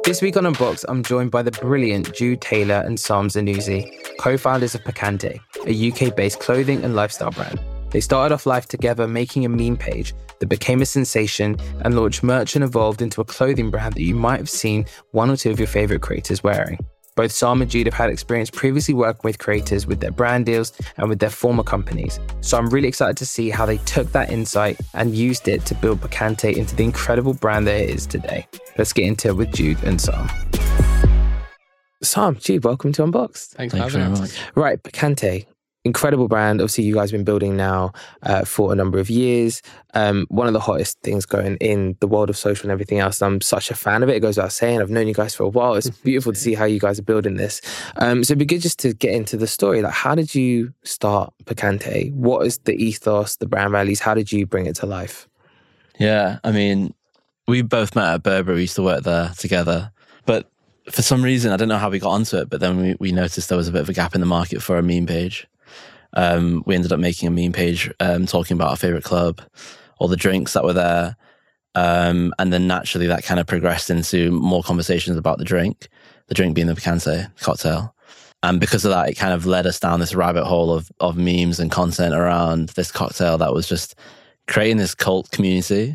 This week on Unboxed, I'm joined by the brilliant Jude Taylor and Sam Zanuzzi, co-founders of Picante, a UK-based clothing and lifestyle brand. They started off life together making a meme page that became a sensation and launched merch and evolved into a clothing brand that you might have seen one or two of your favourite creators wearing. Both Sam and Jude have had experience previously working with creators with their brand deals and with their former companies. So I'm really excited to see how they took that insight and used it to build Picante into the incredible brand that it is today. Let's get into it with Jude and Sam. Sam, Jude, welcome to Unboxed. Thanks for having us. Right, Picante. Incredible brand. Obviously, you guys have been building now for a number of years. One of the hottest things going in the world of social and everything else. I'm such a fan of it. It goes without saying. I've known you guys for a while. It's beautiful to see how you guys are building this. So it'd be good just to get into the story. Like, how did you start Picante? What is the ethos, the brand values? How did you bring it to life? Yeah, I mean, we both met at Burberry. We used to work there together. But for some reason, I don't know how we got onto it, but then we noticed there was a bit of a gap in the market for a meme page. We ended up making a meme page talking about our favourite club, all the drinks that were there. And then naturally that kind of progressed into more conversations about the drink being the Picante cocktail. And because of that, it kind of led us down this rabbit hole of memes and content around this cocktail that was just creating this cult community.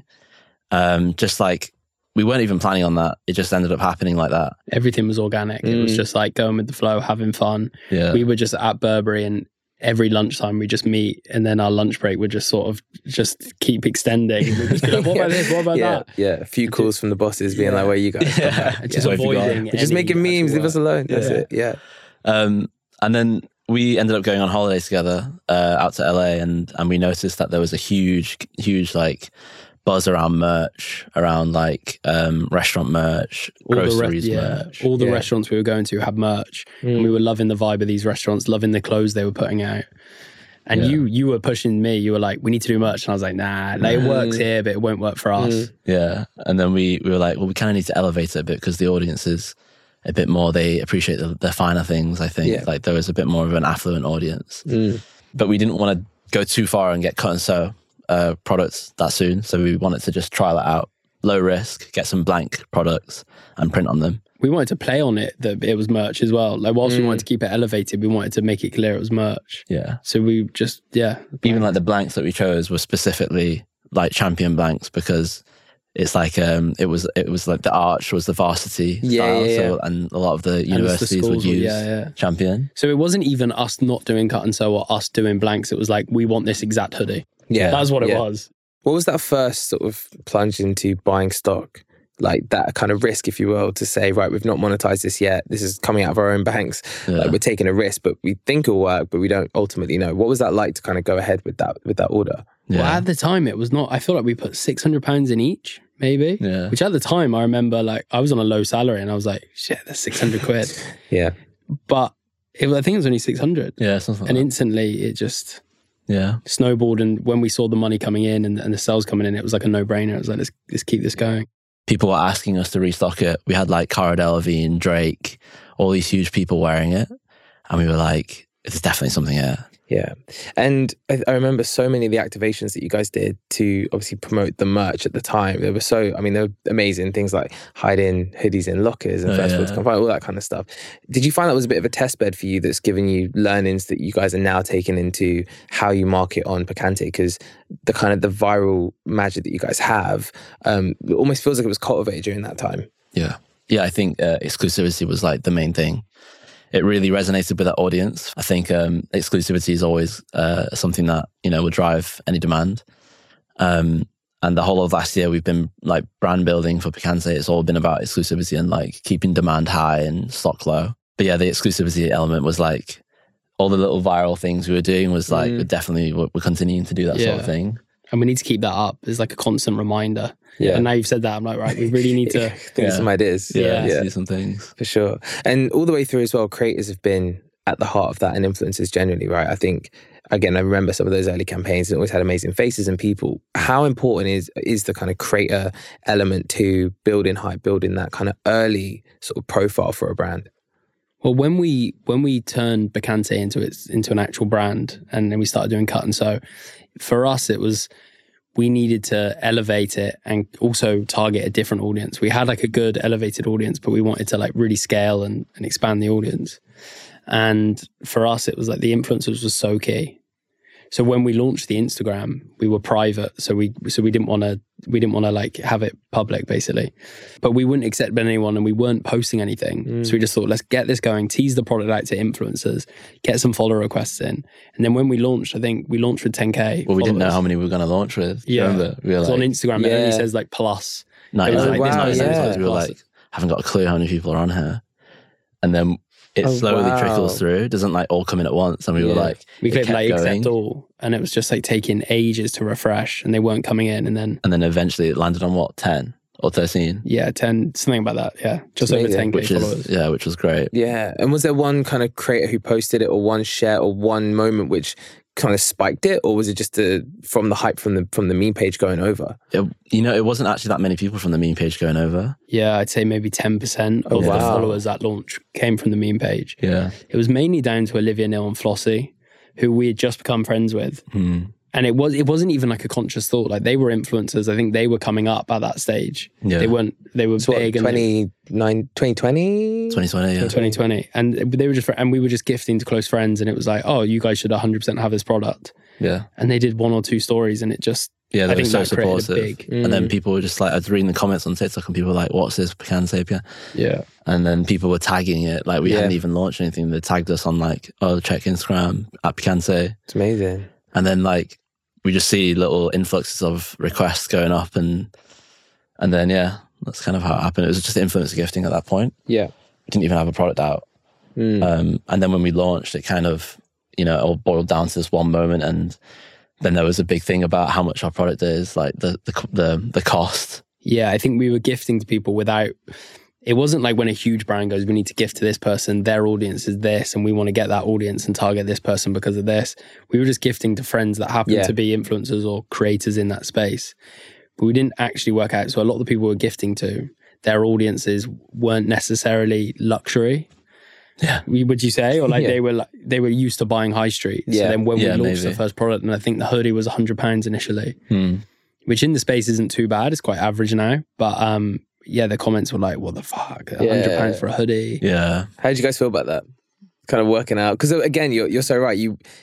Just like, we weren't even planning on that. It just ended up happening like that. Everything was organic. It was just like going with the flow, having fun. Yeah. We were just at Burberry and every lunchtime we just meet, and then our lunch break would just sort of just keep extending. We'd just be like, what about this? What about that? Yeah, a few calls from the bosses being like, where are you guys? Just avoiding. We're just making memes, leave us alone. That's it. Yeah. And then we ended up going on holiday together out to LA, and we noticed that there was a huge like buzz around merch, around like restaurant merch, groceries merch. All the restaurants we were going to had merch, and we were loving the vibe of these restaurants, loving the clothes they were putting out. And you were pushing me. You were like, we need to do merch. And I was like, nah, it works here, but it won't work for us. Yeah. And then we were like, well, we kind of need to elevate it a bit because the audience is a bit more, they appreciate the finer things, I think. Yeah. Like there was a bit more of an affluent audience. But we didn't want to go too far and get cut and sew products that soon. So we wanted to just trial it out, low risk, get some blank products and print on them. We wanted to play on it that it was merch as well. Like whilst we wanted to keep it elevated, we wanted to make it clear it was merch. Yeah. So we just, Even like the blanks that we chose were specifically like champion blanks because it's like it was like the arch was the varsity style. So, and a lot of the universities would use champion. So it wasn't even us not doing cut and sew or us doing blanks. It was like, we want this exact hoodie. Yeah. That's what it was. What was that first sort of plunge into buying stock? Like that kind of risk, if you will, to say, right, we've not monetized this yet. This is coming out of our own banks. Like we're taking a risk, but we think it'll work, but we don't ultimately know. What was that like to kind of go ahead with that order? Yeah. Well, at the time, it was not, I feel like we put £600 in each, maybe. Yeah. Which at the time, I remember like I was on a low salary and I was like, shit, that's 600 quid. Yeah. But I think it was only 600. Yeah, something like and that. Instantly it just snowballed. And when we saw the money coming in and the sales coming in, it was like a no-brainer. It was like, let's keep this going. People were asking us to restock it. We had like Cara Delevingne, Drake, all these huge people wearing it. And we were like, it's definitely something here. Yeah. And I remember so many of the activations that you guys did to obviously promote the merch at the time. They were amazing. Things like hiding hoodies in lockers and first world to come find, all that kind of stuff. Did you find that was a bit of a test bed for you that's given you learnings that you guys are now taking into how you market on Picante? Because the kind of the viral magic that you guys have, it almost feels like it was cultivated during that time. Yeah. Yeah, I think exclusivity was like the main thing. It really resonated with that audience. I think exclusivity is always something that, will drive any demand. And the whole of last year, we've been like brand building for Picante. It's all been about exclusivity and like keeping demand high and stock low. But yeah, the exclusivity element was like all the little viral things we were doing was like, we're continuing to do that sort of thing. And we need to keep that up. It's like a constant reminder. Yeah. And now you've said that, I'm like, right, we really need to think of some ideas. Do some things. For sure. And all the way through as well, creators have been at the heart of that and influencers generally, right? I think, again, I remember some of those early campaigns and always had amazing faces and people. How important is the kind of creator element to building hype, building that kind of early sort of profile for a brand? Well, when we turned Picante into an actual brand and then we started doing cut and sew, for us, it was, we needed to elevate it and also target a different audience. We had like a good elevated audience, but we wanted to like really scale and expand the audience. And for us, it was like the influencers was so key. So when we launched the Instagram, we were private. So we didn't want to like have it public basically, but we wouldn't accept anyone and we weren't posting anything. So we just thought, let's get this going, tease the product out to influencers, get some follow requests in. And then when we launched, I think we launched with 10K. Well, we didn't know how many we were going to launch with. Yeah. Remember? We were like, on Instagram, it only says like plus. No, it was like, like, this wow, we were like, haven't got a clue how many people are on here. And then it slowly trickles through. It doesn't like all come in at once. And we were like, we clicked like accept all, and it was just like taking ages to refresh, and they weren't coming in. And then eventually it landed on what, 10 or 13? Yeah, 10, something about that. Yeah, just over 10K followers. Which was great. Yeah, and was there one kind of creator who posted it, or one share, or one moment which kind of spiked it, or was it just from the hype from the meme page going over? It wasn't actually that many people from the meme page going over. Yeah, I'd say maybe 10% of the followers at launch came from the meme page. Yeah, it was mainly down to Olivia Neal and Flossie, who we had just become friends with. And it wasn't even like a conscious thought. Like they were influencers. I think they were coming up at that stage. Yeah. They were big. 2020? 2020, yeah. 2020. And they were and we were just gifting to close friends, and it was like, oh, you guys should 100% have this product. Yeah. And they did 1 or 2 stories, and it just, yeah, they were so supportive. And then people were just like, I was reading the comments on TikTok and people were like, what's this Pecan Sapien? Yeah. And then people were tagging it. Like we hadn't even launched anything. They tagged us on like, oh, check Instagram at Pecan Say. It's amazing. And then like, we just see little influxes of requests going up, and then that's kind of how it happened. It was just influencer gifting at that point. Yeah, we didn't even have a product out, and then when we launched, it kind of it all boiled down to this one moment, and then there was a big thing about how much our product is, like the cost. Yeah, I think we were gifting to people without. It wasn't like when a huge brand goes, we need to gift to this person, their audience is this, and we want to get that audience and target this person because of this. We were just gifting to friends that happened to be influencers or creators in that space. But we didn't actually work out. So a lot of the people we're gifting to, their audiences weren't necessarily luxury. Yeah. Would you say? Or like they were used to buying high street. Yeah. So then when we launched the first product, and I think the hoodie was £100 initially, which in the space isn't too bad. It's quite average now. But the comments were like, what the fuck? £100 for a hoodie. Yeah. How did you guys feel about that? Kind of working out? Because again, you're so right.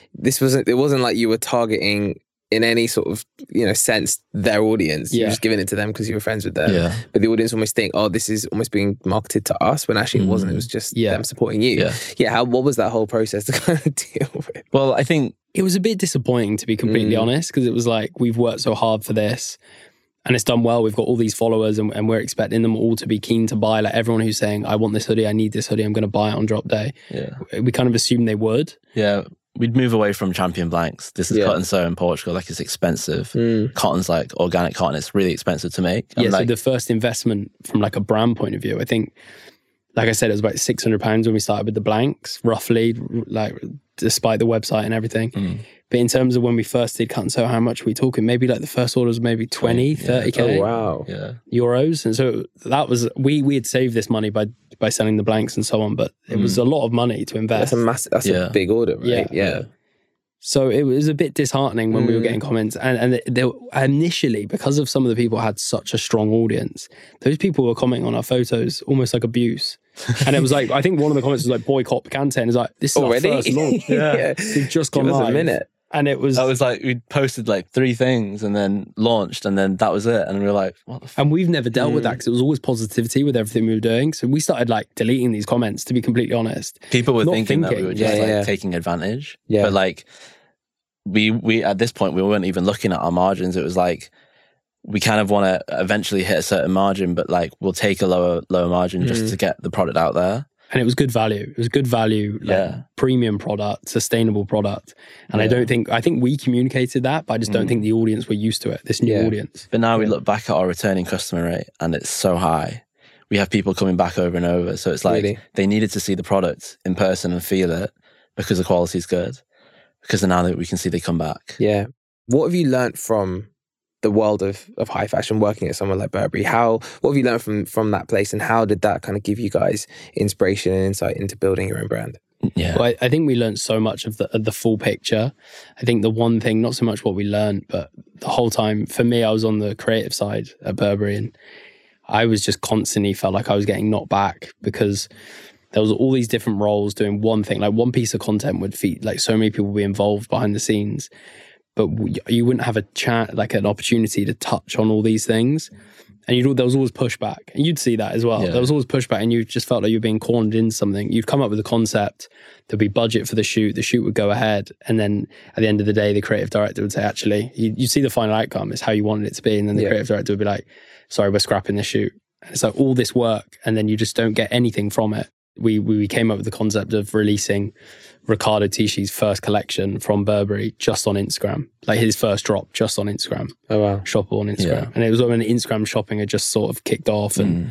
It wasn't like you were targeting in any sort of, sense their audience. You're just giving it to them because you were friends with them. Yeah. But the audience almost think, oh, this is almost being marketed to us, when actually it wasn't. It was just them supporting you. Yeah. What was that whole process to kind of deal with? Well, I think it was a bit disappointing, to be completely honest, because it was like, we've worked so hard for this. And it's done well. We've got all these followers, and we're expecting them all to be keen to buy. Like everyone who's saying, I want this hoodie, I need this hoodie, I'm going to buy it on drop day. Yeah. We kind of assumed they would. Yeah. We'd move away from Champion Blanks. This is cotton sew in Portugal. Like, it's expensive. Cotton's like organic cotton. It's really expensive to make. And so the first investment from like a brand point of view, I think, like I said, it was about £600 when we started with the blanks, roughly, like despite the website and everything. But in terms of when we first did cut and sew, how much are we talking? Maybe like the first order was maybe 20, 30K. Oh, wow. Yeah. Euros. And so that was, we had saved this money by selling the blanks and so on, but it was a lot of money to invest. That's a big order, right? Yeah. So it was a bit disheartening when we were getting comments. And initially, because of some of the people had such a strong audience, those people were commenting on our photos almost like abuse. And it was like, I think one of the comments was like, boycott Picante. And it's like, this is already our first launch. We've just gone live. A minute. And it was... That was like, we posted like 3 things and then launched, and then that was it. And we were like, what the fuck? And we've never dealt with that, because it was always positivity with everything we were doing. So we started like deleting these comments, to be completely honest. People were thinking that we were just taking advantage. Yeah. But like, we at this point, we weren't even looking at our margins. It was like, we kind of want to eventually hit a certain margin, but like, we'll take a lower margin just to get the product out there. And it was good value. It was good value, like premium product, sustainable product. And I think we communicated that, but I just don't think the audience were used to it, this new audience. But now we look back at our returning customer rate, and it's so high. We have people coming back over and over. So it's like, they needed to see the product in person and feel it, because the quality is good. Because now that we can see, they come back. Yeah. What have you learned from the world of high fashion, working at somewhere like Burberry? What have you learned from that place, and how did that kind of give you guys inspiration and insight into building your own brand? Yeah. Well, I think we learned so much of the full picture. I think the one thing, not so much what we learned, but the whole time, for me, I was on the creative side at Burberry, and I was just constantly felt like I was getting knocked back because there was all these different roles doing one thing. Like one piece of content would feed, like so many people would be involved behind the scenes, but you wouldn't have a chat, like an opportunity to touch on all these things. And there was always pushback. And you'd see that as well. Yeah. There was always pushback, and you just felt like you were being cornered into something. You'd come up with a concept, there'd be budget for the shoot would go ahead. And then at the end of the day, the creative director would say, actually, you see the final outcome, it's how you wanted it to be. And then the creative director would be like, sorry, we're scrapping this shoot. And it's like all this work, and then you just don't get anything from it. We came up with the concept of releasing Riccardo Tisci's first collection from Burberry just on Instagram, like his first drop just on Instagram. Oh wow. Shoppable on Instagram. Yeah. And it was when Instagram shopping had just sort of kicked off, and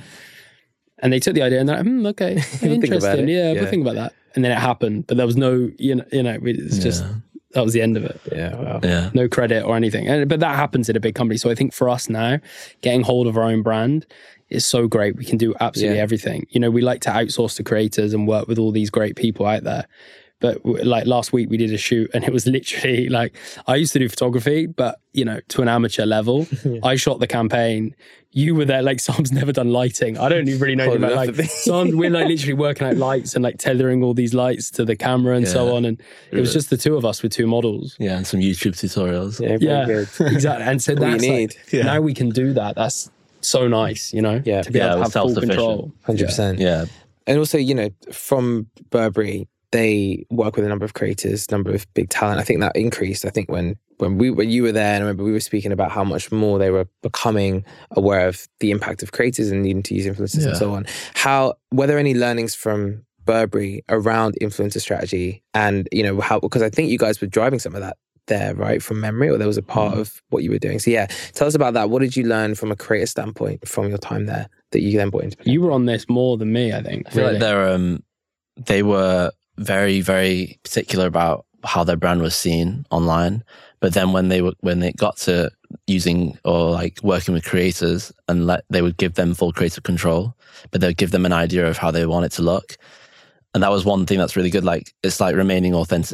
they took the idea and they're like, okay, interesting. Yeah, we'll think about that. And then it happened, but there was no, it's just, that was the end of it. Yeah, wow. Yeah. No credit or anything. But that happens in a big company. So I think for us now, getting hold of our own brand is so great. We can do absolutely everything. We like to outsource to creators and work with all these great people out there. But like last week we did a shoot, and it was literally like, I used to do photography, but to an amateur level. I shot the campaign. You were there, like Sam's never done lighting. I don't even really know anything about like Sam. We're like literally working out lights and like tethering all these lights to the camera and so on. And it was just the two of us with two models. Yeah, and some YouTube tutorials. Yeah, good. Exactly. And so that's you need. like, now we can do that. That's so nice, to be able to have full control. 100%. Yeah. And also, from Burberry, they work with a number of creators, number of big talent. I think that increased. I think when you were there, and I remember we were speaking about how much more they were becoming aware of the impact of creators and needing to use influencers and so on. Were there any learnings from Burberry around influencer strategy? And, because I think you guys were driving some of that there, right, from memory, or there was a part of what you were doing. So tell us about that. What did you learn from a creator standpoint from your time there that you then brought into? You were on this more than me, I think. I feel like they were very, very particular about how their brand was seen online. But then when they got to using or like working with creators, and they would give them full creative control, but they'd give them an idea of how they want it to look. And that was one thing that's really good. Like, it's like remaining authentic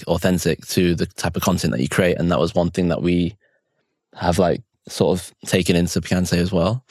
to the type of content that you create. And that was one thing that we have like sort of taken into Picante as well.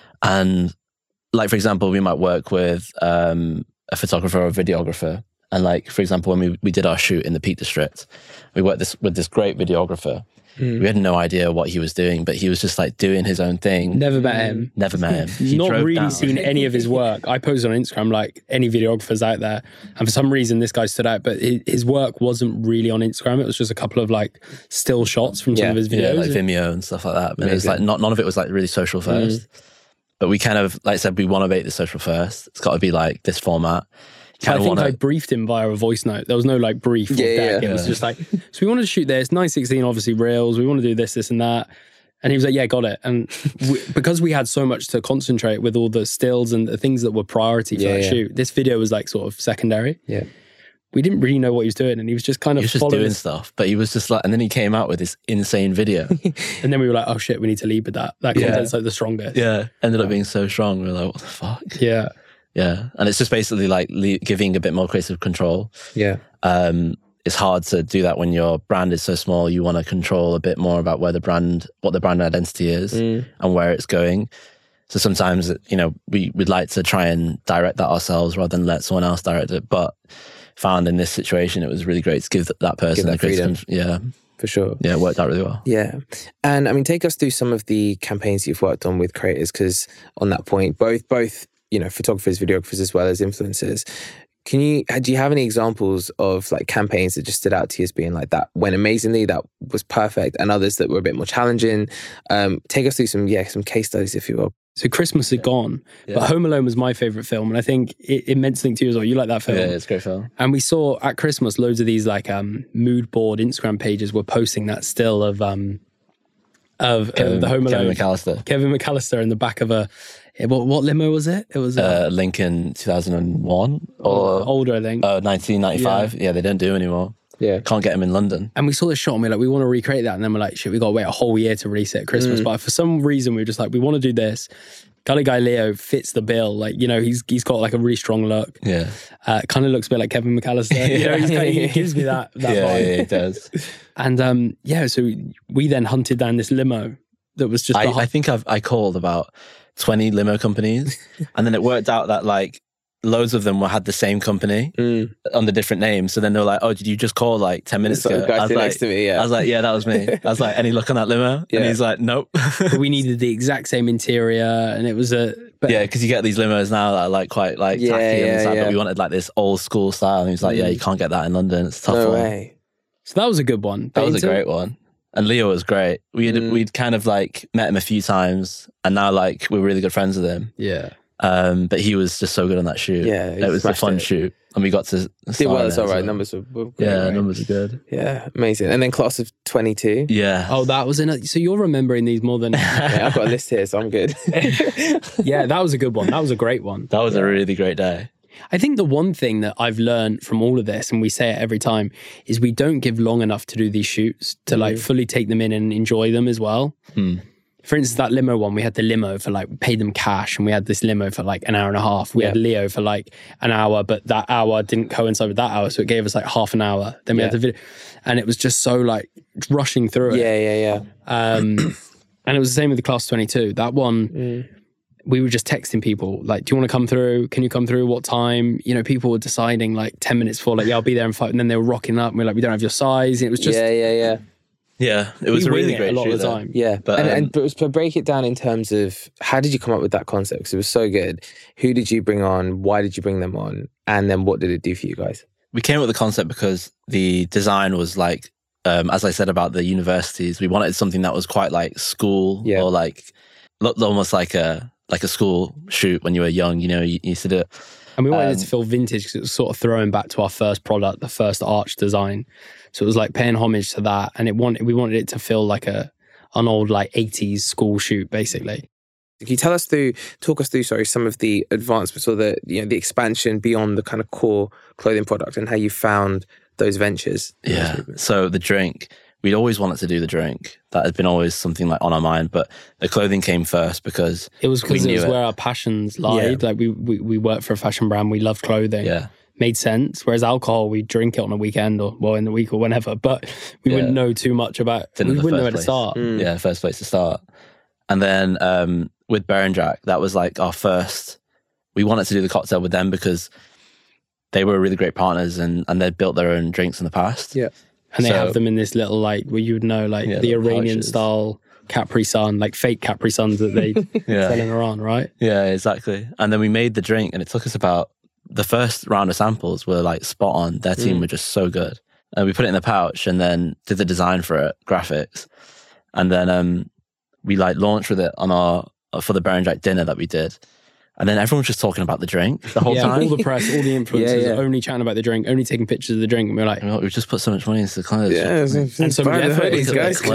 And like, for example, we might work with a photographer or a videographer. And like, for example, when we did our shoot in the Peak District, we worked with this great videographer. We had no idea what he was doing, but he was just like doing his own thing. Never met him. Not really seen any of his work. I posted on Instagram like any videographers out there, and for some reason this guy stood out, but his work wasn't really on Instagram. It was just a couple of like still shots from some of his videos. Yeah, like Vimeo and stuff like that. But it was like none of it was like really social first. But we kind of, like I said, we want to make the social first. It's got to be like this format. I think I briefed him via a voice note. There was no like brief or deck. It was just like, so we wanted to shoot this 916, obviously reels. We want to do this and that. And he was like, yeah, got it. And because we had so much to concentrate with all the stills and the things that were priority for that shoot, this video was like sort of secondary. Yeah. We didn't really know what he was doing, and he was just kind of doing stuff. But he was just like, and then he came out with this insane video. And then we were like, oh shit, we need to lead with that. That content's like the strongest. Yeah. Ended up being so strong. We were like, what the fuck? Yeah. Yeah. And it's just basically like giving a bit more creative control. Yeah. It's hard to do that when your brand is so small. You want to control a bit more about what the brand identity is and where it's going. So sometimes, we'd like to try and direct that ourselves rather than let someone else direct it. But found in this situation, it was really great to give that person that freedom. Yeah. For sure. Yeah, it worked out really well. Yeah. And I mean, take us through some of the campaigns you've worked on with creators, because on that point, both photographers, videographers, as well as influencers. Do you have any examples of like campaigns that just stood out to you as being like that went amazingly, that was perfect, and others that were a bit more challenging? Take us through some case studies, if you will. So Christmas is gone, but Home Alone was my favourite film, and I think it meant something to you as well. You like that film? Yeah, it's a great film. And we saw at Christmas loads of these like mood board Instagram pages were posting that still of the Home Alone. Kevin McAllister in the back of what limo was it? It was Lincoln 2001 or older, I think. 1995. Yeah, they don't do anymore. Yeah, can't get them in London. And we saw this shot and we're like, we want to recreate that. And then we're like, shit, we got to wait a whole year to release it at Christmas. But for some reason, we were just like, we want to do this. Gully Guy Leo fits the bill. Like, you know, he's got like a really strong look. Yeah. Kind of looks a bit like Kevin McAllister. You know, he gives me that vibe. Yeah, it does. And so we then hunted down this limo that was just... I think I called about 20 limo companies, and then it worked out that like loads of them had the same company under different names. So then they were like, "Oh, did you just call like 10 minutes ago?" I was like, next to me, I was like, "Yeah, that was me." I was like, "Any luck on that limo?" Yeah. And he's like, "Nope." we needed the exact same interior, and it was yeah, because you get these limos now that are like quite like tacky and inside, but we wanted like this old school style. And he's like, "Yeah, you can't get that in London. It's a tough No one." way. So that was a good one. That was a great one. And Leo was great. We'd kind of like met him a few times, and now like we're really good friends with him. Yeah. But he was just so good on that shoot. Yeah, it was a fun shoot, and we got to. It's all right. Numbers were great, yeah, right? numbers are good. Yeah, amazing. And then class of 22. Yeah. Oh, that was so you're remembering these more than... Yeah, I've got a list here, so I'm good. Yeah, that was a good one. That was a great one. That was a really great day. I think the one thing that I've learned from all of this, and we say it every time, is we don't give long enough to do these shoots to like fully take them in and enjoy them as well. For instance, that limo one, we had the limo for like, we paid them cash, and we had this limo for like an hour and a half. We had Leo for like an hour, but that hour didn't coincide with that hour, so it gave us like half an hour. Then we had the video, and it was just so like rushing through it. Yeah. And it was the same with the class 22. That one, we were just texting people like, "Do you want to come through? Can you come through? What time?" You know, people were deciding like 10 minutes before, like, "Yeah, I'll be there in 5." And then they were rocking up, and we're like, "We don't have your size." And it was just Yeah, it was a really great a lot shoot of the time. Yeah, But, but to break it down in terms of how did you come up with that concept? Because it was so good. Who did you bring on? Why did you bring them on? And then what did it do for you guys? we came up with the concept because the design was like, as I said about the universities, we wanted something that was quite like school or like looked almost like a school shoot when you were young. You know, you used to do it. And we wanted it to feel vintage because it was sort of throwing back to our first product, the first arch design. So it was like paying homage to that. And we wanted it to feel like an old like 80s school shoot, basically. Can you talk us through, some of the advancements or the expansion beyond the kind of core clothing product and how you found those ventures? Yeah. So the drink, we'd always wanted to do the drink. That had been always something like on our mind, but the clothing came first because it was where our passions lied. Yeah. Like we worked for a fashion brand, we love clothing. Yeah. Made sense. Whereas alcohol, we drink it on a weekend or in the week or whenever, but we wouldn't know too much about. We wouldn't know where to start. Yeah, first place to start. And then with Bear & Jack, that was like our first. We wanted to do the cocktail with them because they were really great partners and they'd built their own drinks in the past. Yeah. And they have them in this little, like, where you would know, like, the Iranian style Capri Sun, like fake Capri Suns that they selling around, right? Yeah, exactly. And then we made the drink, and it took us about, the first round of samples were like spot on. Their team were just so good. And we put it in the pouch and then did the design for it, graphics. And then we like launched with it for the Bear & Jack dinner that we did. And then everyone was just talking about the drink the whole time. All the press, all the influencers only chatting about the drink, only taking pictures of the drink. And we were like, we just put so much money into the clothes. Yeah, and so much effort. These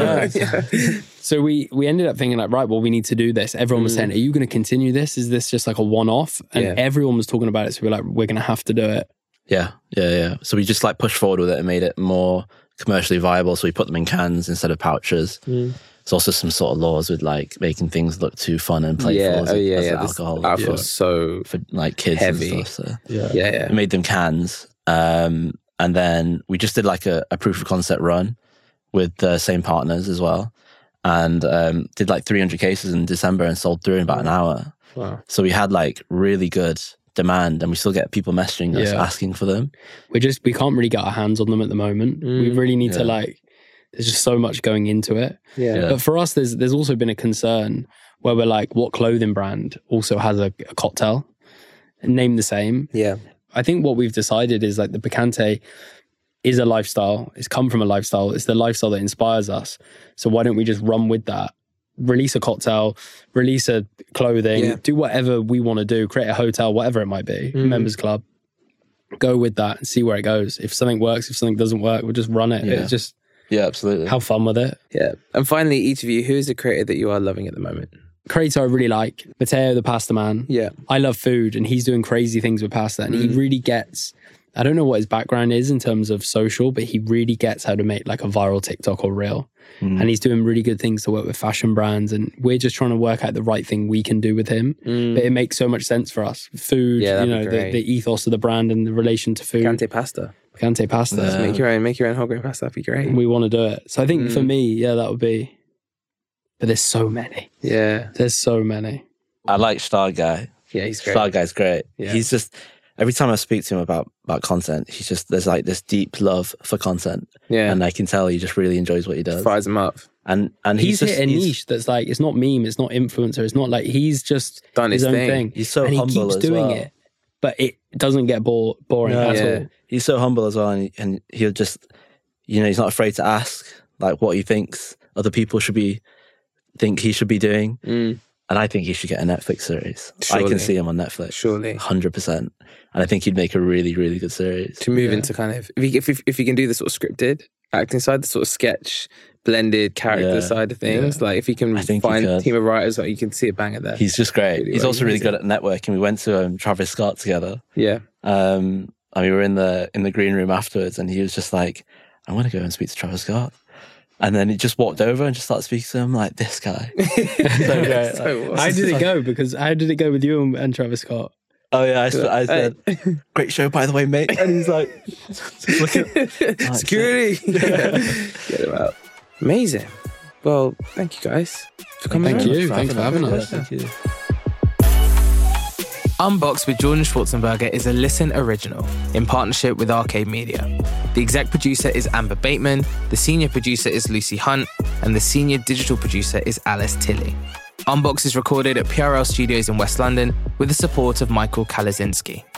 guys. So we ended up thinking like, right, well, we need to do this. Everyone was saying, are you going to continue this? Is this just like a one-off? And everyone was talking about it. So we were like, we're going to have to do it. Yeah. So we just like pushed forward with it and made it more commercially viable. So we put them in cans instead of pouches. There's also some sort of laws with like making things look too fun and playful as alcohol. Alcohol's so for like kids heavy. And stuff. So We made them cans. And then we just did like a proof of concept run with the same partners as well. And did like 300 cases in December and sold through in about an hour. Wow. So we had like really good demand and we still get people messaging us asking for them. We can't really get our hands on them at the moment. We really need to like, there's just so much going into it. But for us, there's also been a concern where we're like, what clothing brand also has a cocktail? Name the same. Yeah. I think what we've decided is like the Picante is a lifestyle. It's come from a lifestyle. It's the lifestyle that inspires us. So why don't we just run with that? Release a cocktail, release a clothing, do whatever we want to do, create a hotel, whatever it might be, members club. Go with that and see where it goes. If something works, if something doesn't work, we'll just run it. It's just absolutely. have fun with it. Yeah. And finally, each of you, who is the creator that you are loving at the moment? Creator I really like, Matteo the pasta man. Yeah. I love food and he's doing crazy things with pasta and he really gets I don't know what his background is in terms of social, but he really gets how to make like a viral TikTok or reel. And he's doing really good things to work with fashion brands. And we're just trying to work out the right thing we can do with him. But it makes so much sense for us. Food, the ethos of the brand and the relation to food. Picante pasta. Picante pasta. Just make your own whole grain pasta. That'd be great. We want to do it. So I think for me, that would be. But there's so many. Yeah. There's so many. I like Star Guy. Yeah, he's great. Star Guy's great. Yeah. He's just, every time I speak to him about content, he's just, there's like this deep love for content. Yeah. And I can tell he just really enjoys what he does. Fires him up. And he's hit a niche that's like, it's not meme, it's not influencer, it's not like, he's just done his own thing. thing. He's so and humble he keeps as doing well. it, but it doesn't get boring at all. He's so humble as well, and he'll just, he's not afraid to ask like what he thinks other people think he should be doing. And I think he should get a Netflix series. Surely. I can see him on Netflix. Surely. 100%. And I think he'd make a really, really good series. To move into kind of, if he can do the sort of scripted acting side, the sort of sketch, blended character side of things, like if he can find a team of writers, like you can see a banger there. He's just great. Really He's also really good at networking. We went to Travis Scott together. Yeah. And we were in the green room afterwards, and he was just like, I want to go and speak to Travis Scott. And then he just walked over and just started speaking to him like, this guy. So great. How did it go? Because how did it go with you and Travis Scott? Oh yeah, I said, great show by the way, mate. And he's like, just looking, security. Get him out. Amazing. Well, thank you guys for coming. Thank you. Thanks for having us. Thank you. Unboxed with Jordan Schwarzenberger is a Listen original in partnership with Arcade Media. The exec producer is Amber Bateman, the senior producer is Lucy Hunt, and the senior digital producer is Alice Tilley. Unboxed is recorded at PRL Studios in West London with the support of Michael Kalazinski.